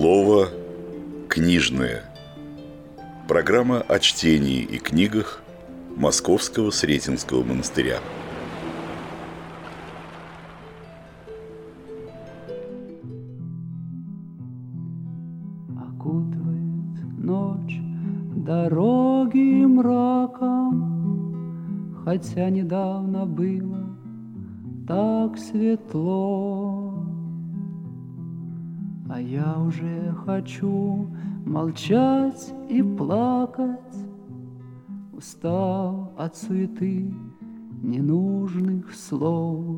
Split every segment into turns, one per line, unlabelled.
Слово книжное. Программа о чтении и книгах Московского Сретенского монастыря.
Окутывает ночь дороги мраком, хотя недавно было так светло. А я уже хочу молчать и плакать, устал от суеты ненужных слов.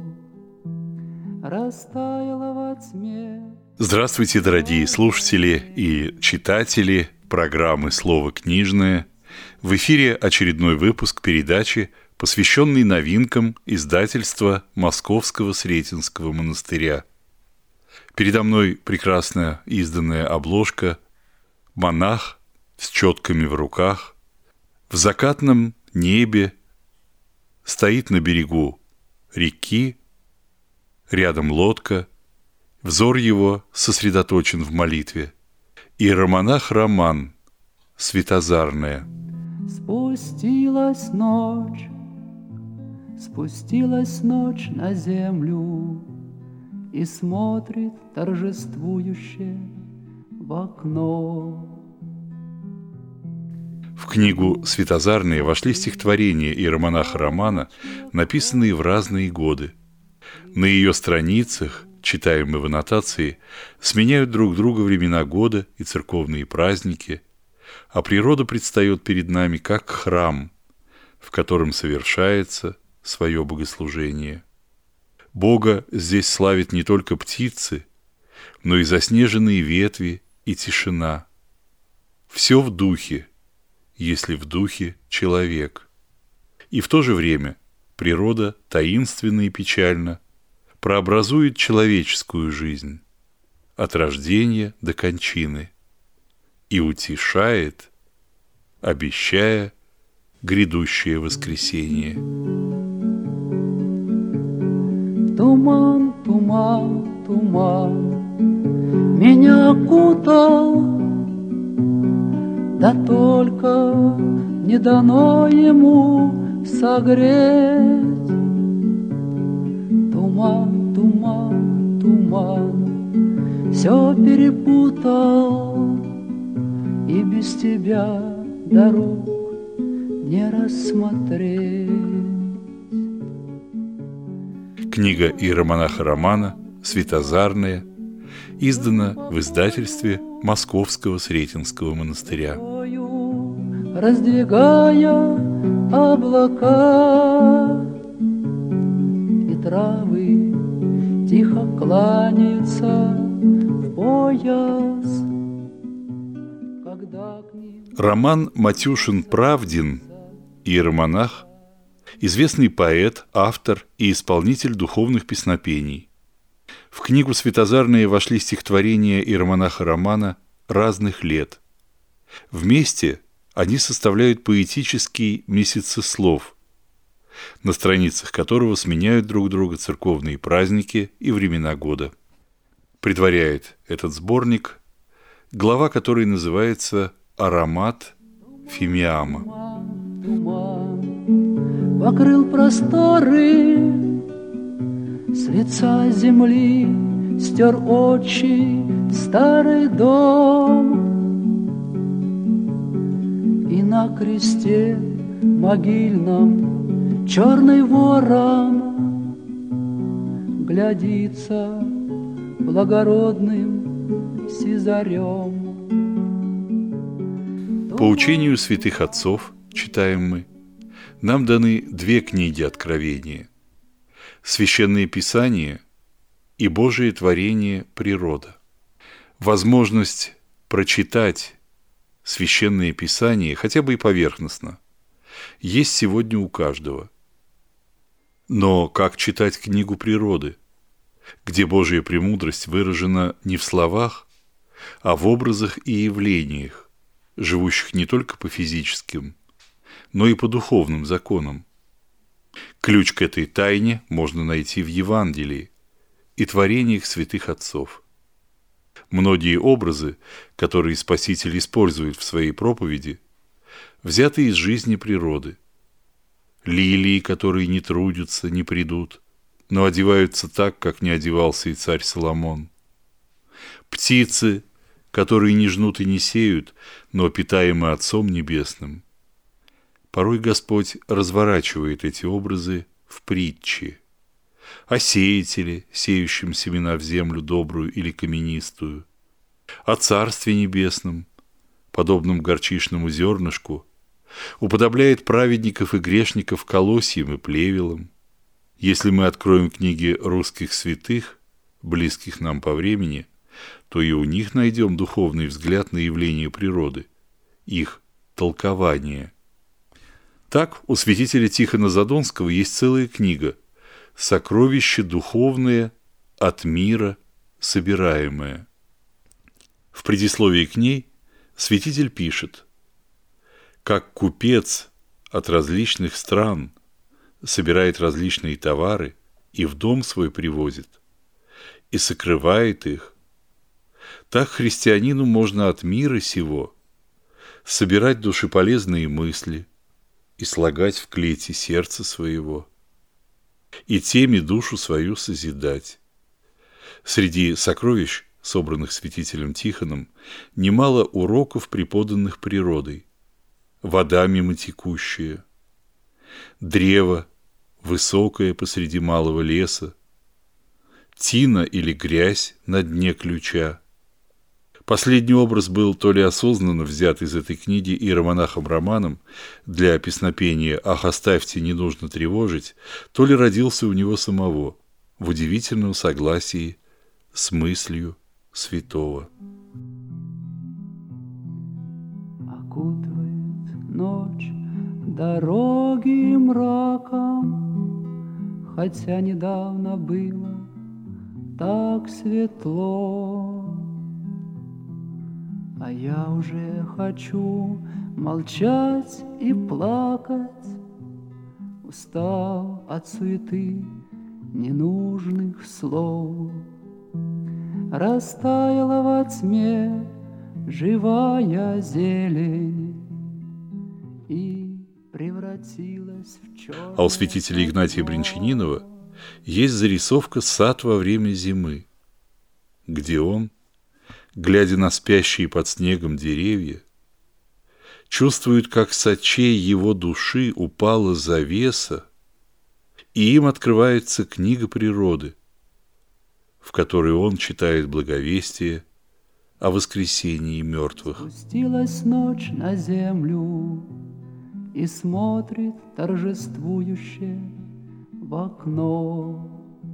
Растаяла во тьме.
Здравствуйте, дорогие слушатели и читатели программы «Слово книжное». В эфире очередной выпуск передачи, посвященный новинкам издательства Московского Сретенского монастыря. Передо мной прекрасно изданная обложка, монах с четками в руках, в закатном небе, стоит на берегу реки, рядом лодка, взор его сосредоточен в молитве. Иеромонах Роман, Светозарная.
Спустилась ночь на землю и смотрит торжествующе в окно.
В книгу «Светозарные» вошли стихотворения иеромонаха Романа, написанные в разные годы. На ее страницах, читаемые в аннотации, сменяют друг друга времена года и церковные праздники, а природа предстает перед нами как храм, в котором совершается свое богослужение. Бога здесь славят не только птицы, но и заснеженные ветви и тишина. Все в духе, если в духе человек. И в то же время природа таинственно и печально прообразует человеческую жизнь от рождения до кончины и утешает, обещая грядущее воскресение.
Туман, туман, туман меня окутал, да только не дано ему согреть. Туман, туман, туман все перепутал, и без тебя дорог не рассмотреть.
Книга иеромонаха Романа «Светозарная» издана в издательстве Московского Сретенского монастыря.
Раздвигая облака, и травы тихо кланяются в пояс.
Роман Матюшин-Правдин, иеромонах, известный поэт, автор и исполнитель духовных песнопений. В книгу «Светозарные» вошли стихотворения иеромонаха Романа разных лет. Вместе они составляют поэтический месяцеслов, на страницах которого сменяют друг друга церковные праздники и времена года. Предваряет этот сборник глава, которой называется «Аромат фимиама».
Покрыл просторы, с лица земли стер очи старый дом, и на кресте могильном черный ворон глядится благородным сизарем.
По учению святых отцов, читаем мы, нам даны две книги Откровения: Священное Писание и Божие творение природа. Возможность прочитать Священное Писание, хотя бы и поверхностно, есть сегодня у каждого. Но как читать книгу природы, где Божья премудрость выражена не в словах, а в образах и явлениях, живущих не только по физическим, но и по духовным законам? Ключ к этой тайне можно найти в Евангелии и творениях святых отцов. Многие образы, которые Спаситель использует в своей проповеди, взяты из жизни природы. Лилии, которые не трудятся, не придут, но одеваются так, как не одевался и царь Соломон. Птицы, которые не жнут и не сеют, но питаемы Отцом Небесным. Порой Господь разворачивает эти образы в притчи. О сеятеле, сеющем семена в землю добрую или каменистую, о Царстве Небесном, подобном горчичному зернышку, уподобляет праведников и грешников колосьям и плевелам. Если мы откроем книги русских святых, близких нам по времени, то и у них найдем духовный взгляд на явления природы, их толкование. Так, у святителя Тихона Задонского есть целая книга «Сокровище духовное от мира собираемое». В предисловии к ней святитель пишет: «Как купец от различных стран собирает различные товары и в дом свой привозит, и сокрывает их, так христианину можно от мира сего собирать душеполезные мысли и слагать в клете сердца своего, и теми душу свою созидать». Среди сокровищ, собранных святителем Тихоном, немало уроков, преподанных природой. Вода мимо текущая, древо, высокое посреди малого леса, тина или грязь на дне ключа. Последний образ был то ли осознанно взят из этой книги иеромонахом Романом для песнопения «Ах, оставьте, не нужно тревожить», то ли родился у него самого в удивительном согласии с мыслью святого.
Окутывает ночь дороги мраком, хотя недавно было так светло. А я уже хочу молчать и плакать, устал от суеты ненужных слов. Растаяла во тьме живая зелень и превратилась в черное.
А у святителя Игнатия Брянчанинова есть зарисовка «Сад во время зимы», где он, глядя на спящие под снегом деревья, чувствует, как с очей его души упала завеса, и им открывается книга природы, в которой он читает благовестие о воскресении мертвых.
Спустилась ночь на землю и смотрит торжествующе в окно.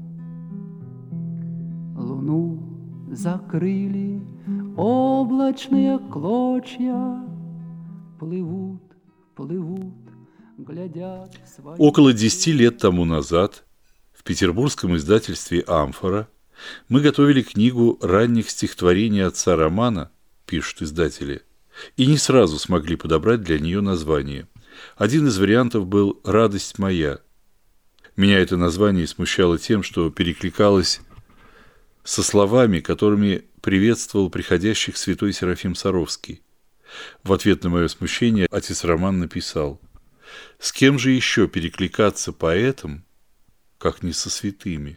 Луну закрыли облачные клочья, плывут, плывут, глядят в свои...
Около 10 лет тому назад в петербургском издательстве «Амфора» мы готовили книгу ранних стихотворений отца Романа, пишут издатели, и не сразу смогли подобрать для нее название. Один из вариантов был «Радость моя». Меня это название смущало тем, что перекликалось со словами, которыми приветствовал приходящих святой Серафим Саровский. В ответ на мое смущение отец Роман написал: «С кем же еще перекликаться поэтам, как не со святыми?»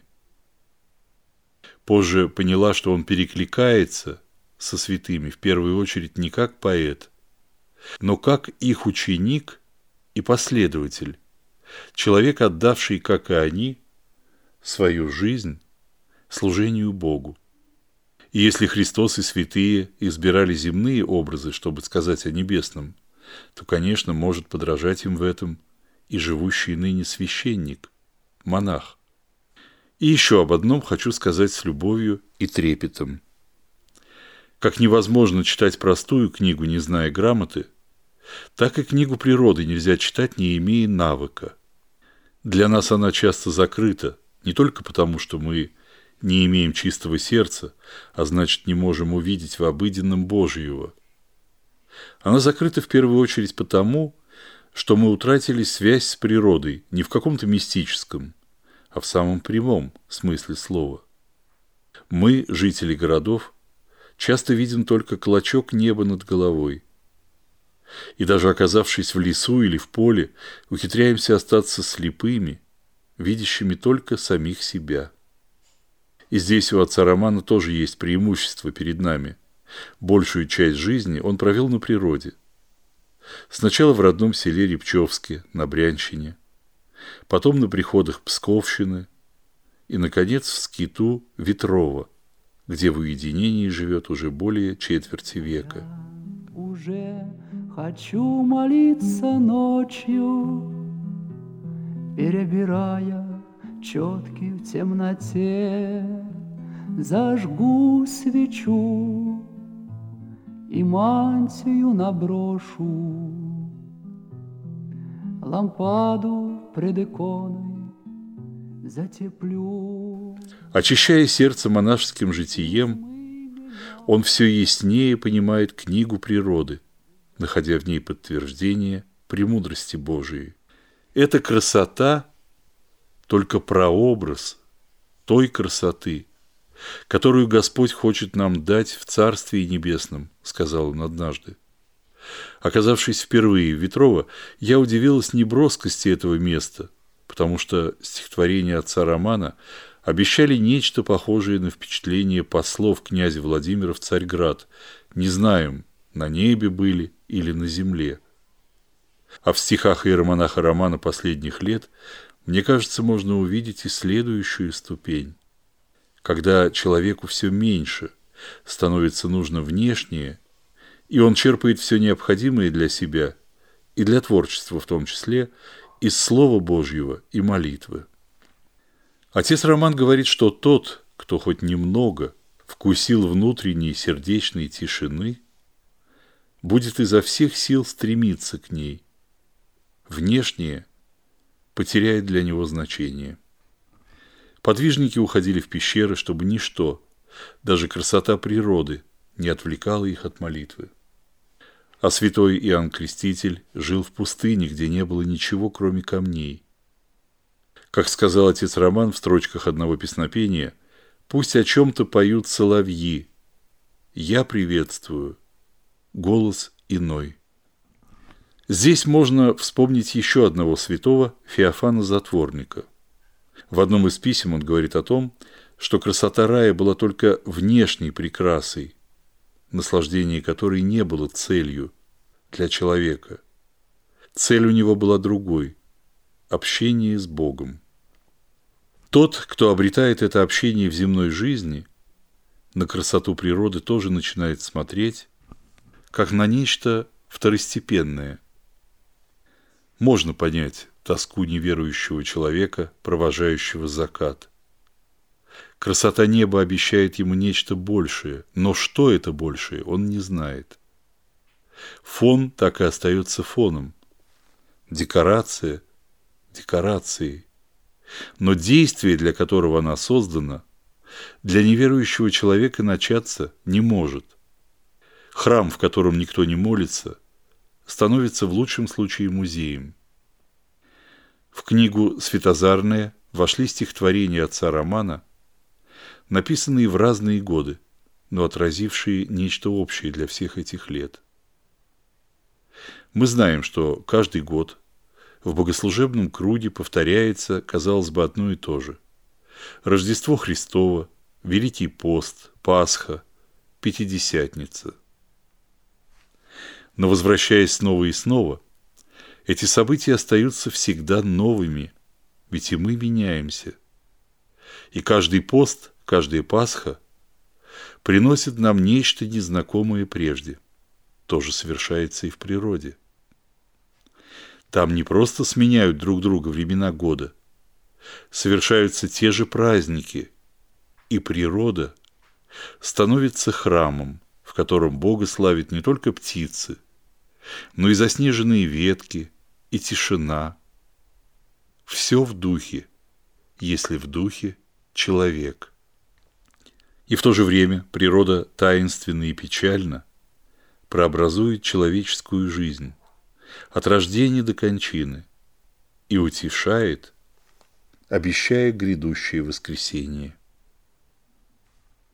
Позже поняла, что он перекликается со святыми в первую очередь не как поэт, но как их ученик и последователь, человек, отдавший, как и они, свою жизнь служению Богу. И если Христос и святые избирали земные образы, чтобы сказать о небесном, то, конечно, может подражать им в этом и живущий ныне священник, монах. И еще об одном хочу сказать с любовью и трепетом. Как невозможно читать простую книгу, не зная грамоты, так и книгу природы нельзя читать, не имея навыка. Для нас она часто закрыта, не только потому, что мы не имеем чистого сердца, а значит, не можем увидеть в обыденном Божьего. Она закрыта в первую очередь потому, что мы утратили связь с природой не в каком-то мистическом, а в самом прямом смысле слова. Мы, жители городов, часто виден только клочок неба над головой. И даже оказавшись в лесу или в поле, ухитряемся остаться слепыми, видящими только самих себя. И здесь у отца Романа тоже есть преимущество перед нами. Большую часть жизни он провел на природе. Сначала в родном селе Рябчевске, на Брянщине, потом на приходах Псковщины и, наконец, в скиту Ветрова, где в уединении живет уже более четверти века.
Я уже хочу молиться ночью, перебирая четки в темноте, зажгу свечу и мантию наброшу, лампаду пред иконой затеплю.
Очищая сердце монашеским житием, он все яснее понимает книгу природы, находя в ней подтверждение премудрости Божией. Эта красота только прообраз той красоты, которую Господь хочет нам дать в Царстве Небесном, сказал он однажды. Оказавшись впервые в Ветрово, я удивилась неброскости этого места, потому что стихотворения отца Романа обещали нечто похожее на впечатление послов князя Владимира в Царьград. Не знаем, на небе были или на земле. А в стихах иеромонаха Романа последних лет, мне кажется, можно увидеть и следующую ступень. Когда человеку все меньше становится нужно внешнее, и он черпает все необходимое для себя, и для творчества в том числе, из Слова Божьего и молитвы. Отец Роман говорит, что тот, кто хоть немного вкусил внутренней сердечной тишины, будет изо всех сил стремиться к ней. Внешнее потеряет для него значение. Подвижники уходили в пещеры, чтобы ничто, даже красота природы, не отвлекала их от молитвы. А святой Иоанн Креститель жил в пустыне, где не было ничего, кроме камней. Как сказал отец Роман в строчках одного песнопения, «Пусть о чем-то поют соловьи, я приветствую голос иной». Здесь можно вспомнить еще одного святого, Феофана Затворника. В одном из писем он говорит о том, что красота рая была только внешней прекрасой, наслаждение которой не было целью для человека. Цель у него была другой – общение с Богом. Тот, кто обретает это общение в земной жизни, на красоту природы тоже начинает смотреть, как на нечто второстепенное. Можно понять тоску неверующего человека, провожающего закат. Красота неба обещает ему нечто большее, но что это большее, он не знает. Фон так и остается фоном. Декорация – декорацией. Но действие, для которого она создана, для неверующего человека начаться не может. Храм, в котором никто не молится, становится в лучшем случае музеем. В книгу «Светозарная» вошли стихотворения отца Романа, написанные в разные годы, но отразившие нечто общее для всех этих лет. Мы знаем, что каждый год в богослужебном круге повторяется, казалось бы, одно и то же. Рождество Христово, Великий пост, Пасха, Пятидесятница. Но, возвращаясь снова и снова, эти события остаются всегда новыми, ведь и мы меняемся. И каждый пост, каждая Пасха приносит нам нечто незнакомое прежде. То же совершается и в природе. Там не просто сменяют друг друга времена года, совершаются те же праздники, и природа становится храмом, в котором Бога славят не только птицы, но и заснеженные ветки, и тишина. Все в духе, если в духе человек. И в то же время природа таинственно и печально прообразует человеческую жизнь от рождения до кончины и утешает, обещая грядущее воскресение.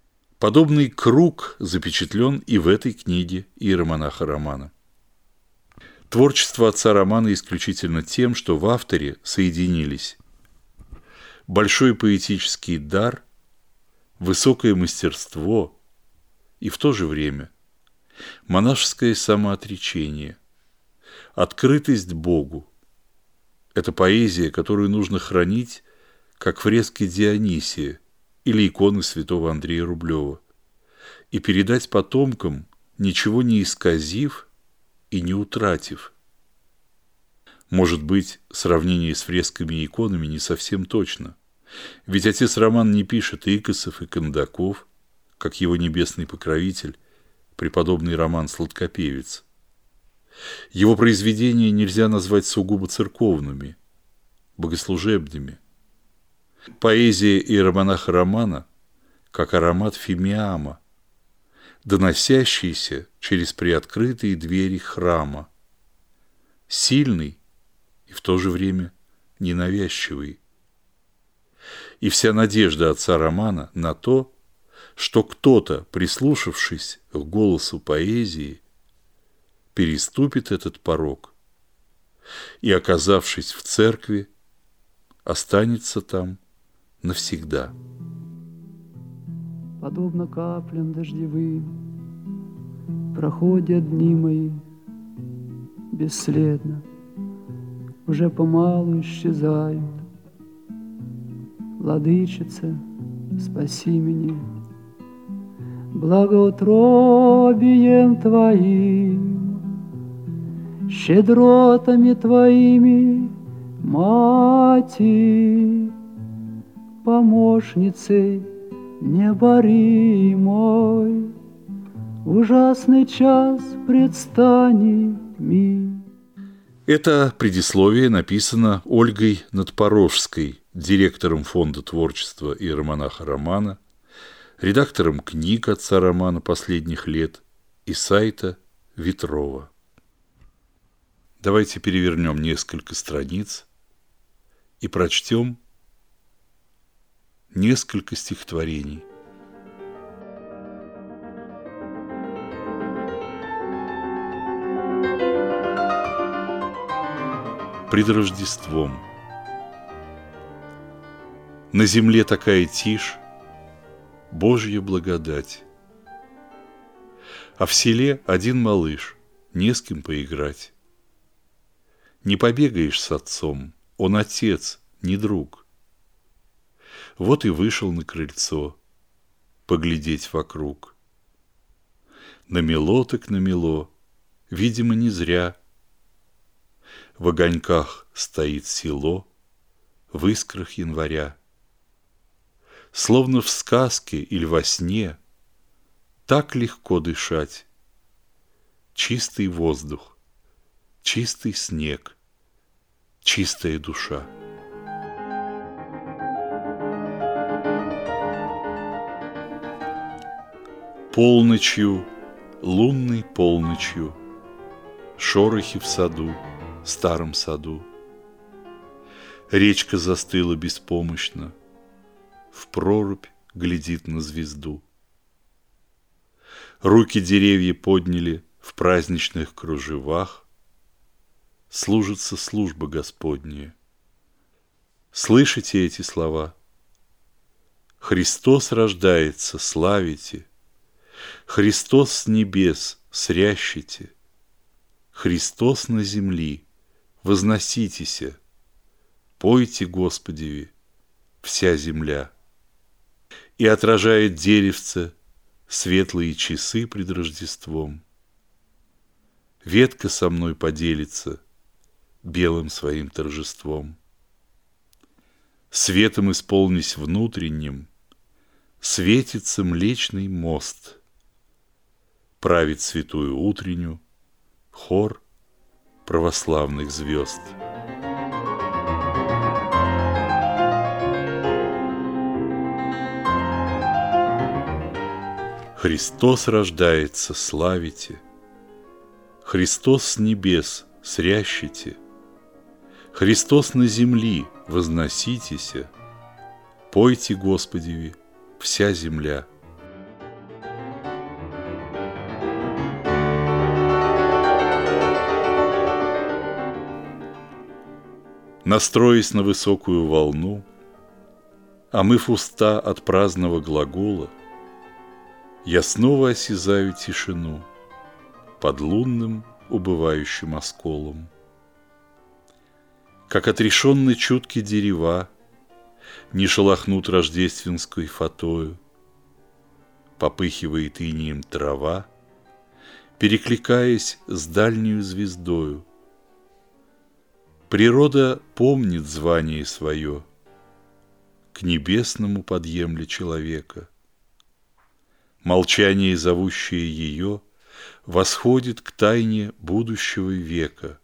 Подобный круг запечатлен и в этой книге иеромонаха Романа. Творчество отца Романа исключительно тем, что в авторе соединились большой поэтический дар, высокое мастерство и в то же время монашеское самоотречение, открытость Богу. Это поэзия, которую нужно хранить, как фрески Дионисия или иконы святого Андрея Рублева, и передать потомкам, ничего не исказив и не утратив. Может быть, сравнение с фресками и иконами не совсем точно, ведь отец Роман не пишет икосов и кондаков, как его небесный покровитель, преподобный Роман Сладкопевец. Его произведения нельзя назвать сугубо церковными, богослужебными. Поэзия иеромонаха Романа как аромат фимиама, доносящийся через приоткрытые двери храма, сильный и в то же время ненавязчивый. И вся надежда отца Романа на то, что кто-то, прислушавшись к голосу поэзии, переступит этот порог и, оказавшись в церкви, останется там навсегда.
Подобно каплям дождевым проходят дни мои бесследно, уже помалу исчезают. Владычица, спаси меня благоутробием Твоим, щедротами Твоими, Мати, помощницей необоримой, ужасный час предстанет ми.
Это предисловие написано Ольгой Надпорожской, директором Фонда творчества иеромонаха Романа, редактором книг отца Романа последних лет и сайта Ветрова. Давайте перевернем несколько страниц и прочтем несколько стихотворений. Пред Рождеством. На земле такая тишь, Божья благодать. А в селе один малыш, не с кем поиграть. Не побегаешь с отцом, он отец, не друг. Вот и вышел на крыльцо поглядеть вокруг. Намело так намело, видимо, не зря. В огоньках стоит село, в искрах января. Словно в сказке или во сне, так легко дышать. Чистый воздух, чистый снег, чистая душа. Полночью, лунной полночью, шорохи в саду, старом саду. Речка застыла беспомощно, в прорубь глядит на звезду. Руки деревья подняли в праздничных кружевах, служится служба Господняя. Слышите эти слова? Христос рождается, славите, Христос с небес, срящите, Христос на земли, возноситеся, пойте Господеви, вся земля. И отражает деревце светлые часы пред Рождеством. Ветка со мной поделится белым своим торжеством. Светом исполнись внутренним, светится Млечный мост. Правит святую утренню хор православных звезд. Христос рождается, славите, Христос с небес, срящите, Христос на земли, возноситеся, пойте Господеви, вся земля. настроясь на высокую волну, омыв уста от праздного глагола, я снова осязаю тишину под лунным убывающим осколом. Как отрешенны чутки дерева не шелохнут рождественской фатою, попыхивает инеем трава, перекликаясь с дальнюю звездою. Природа помнит звание свое, к небесному подъемля человека. Молчание, зовущее ее, восходит к тайне будущего века.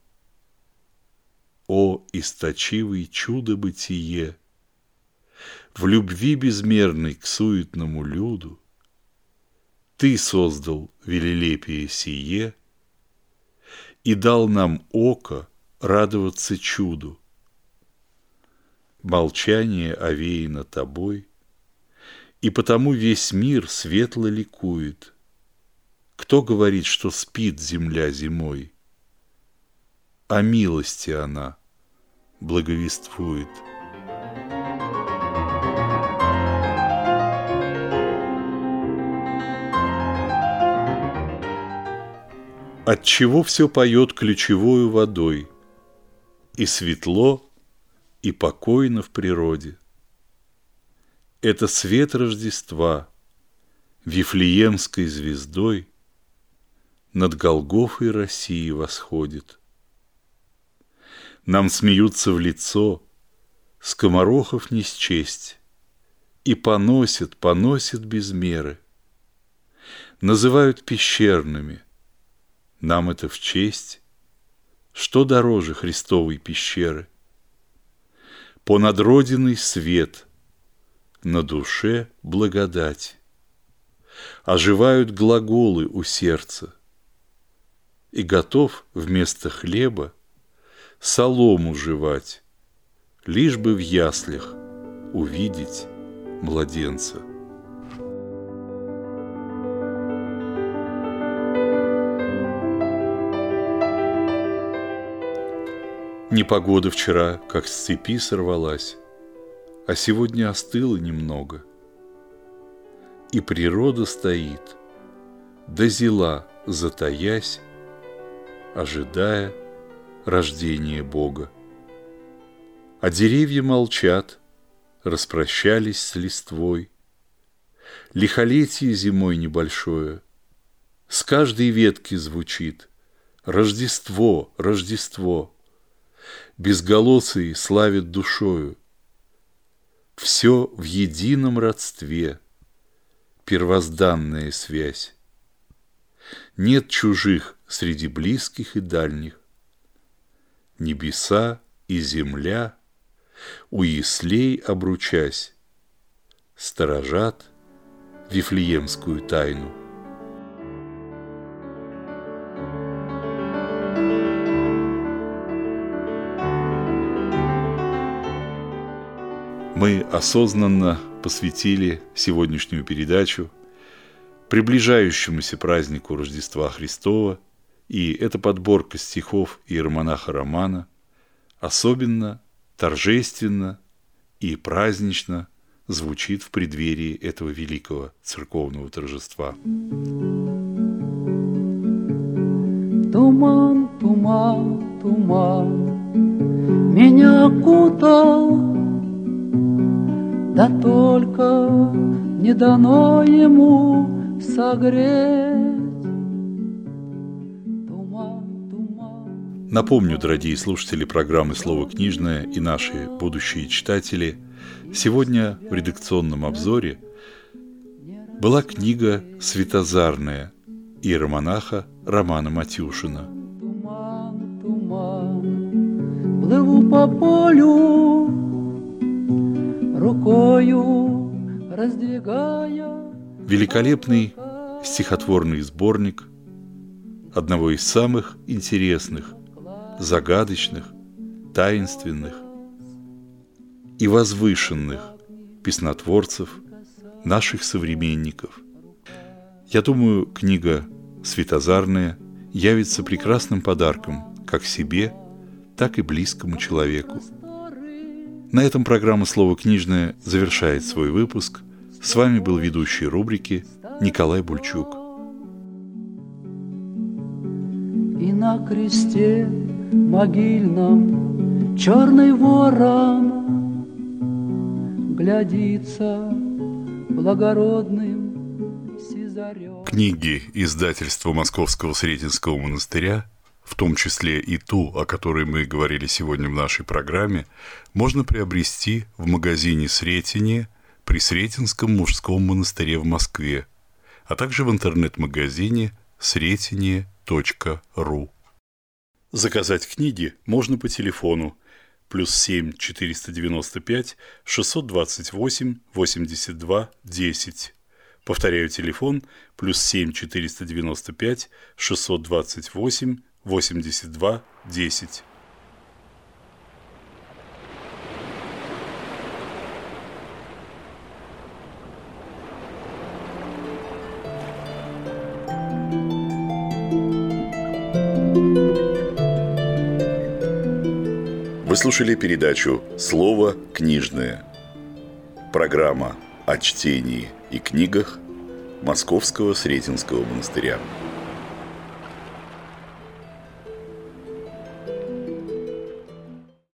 О, источивый чудо-бытие! В любви безмерной к суетному люду Ты создал велелепие сие и дал нам око радоваться чуду. Молчание овеяно тобой, и потому весь мир светло ликует. Кто говорит, что спит земля зимой? О милости она благовествует. Отчего все поет ключевою водой, и светло, и покойно в природе? Это свет Рождества Вифлеемской звездой над Голгофой России восходит. Нам смеются в лицо, скоморохов не счесть, и поносят без меры. Называют пещерными, нам это в честь. Что дороже Христовой пещеры? Понад родиной свет, на душе благодать. Оживают глаголы у сердца, и готов вместо хлеба солому жевать, лишь бы в яслях увидеть младенца. Непогода вчера, как с цепи, сорвалась, а сегодня остыла немного. И природа стоит, да зела, затаясь, ожидая рождения Бога. А деревья молчат, распрощались с листвой. Лихолетие зимой небольшое с каждой ветки звучит: Рождество, Рождество. Безголосый славит душою. Все в едином родстве, первозданная связь. Нет чужих среди близких и дальних. Небеса и земля, у яслей обручась, сторожат Вифлеемскую тайну. Мы осознанно посвятили сегодняшнюю передачу приближающемуся празднику Рождества Христова, и эта подборка стихов иеромонаха Романа особенно торжественно и празднично звучит в преддверии этого великого церковного торжества.
Туман, туман, туман меня окутал, да только не дано ему согреть. Туман, туман.
Напомню, дорогие слушатели программы «Слово книжное» и наши будущие читатели, сегодня в редакционном обзоре была книга «Светозарная» иеромонаха Романа Матюшина.
Туман, туман, плыву по полю, рукою раздвигая.
Великолепный стихотворный сборник одного из самых интересных, загадочных, таинственных и возвышенных песнотворцев наших современников. Я думаю, книга «Светозарная» явится прекрасным подарком как себе, так и близкому человеку. На этом программа «Слово книжное» завершает свой выпуск. С вами был ведущий рубрики Николай Бульчук.
И на кресте могильном черный ворон глядится благородным сизарем.
Книги издательства Московского Сретенского монастыря, в том числе и ту, о которой мы говорили сегодня в нашей программе, можно приобрести в магазине «Сретение» при Сретенском мужском монастыре в Москве, а также в интернет-магазине sretenie.ru. Заказать книги можно по телефону +7 495 628 82 10. Повторяю телефон +7 495 628 82 10.
Вы слушали передачу «Слово книжное». Программа о чтении и книгах Московского Сретенского монастыря.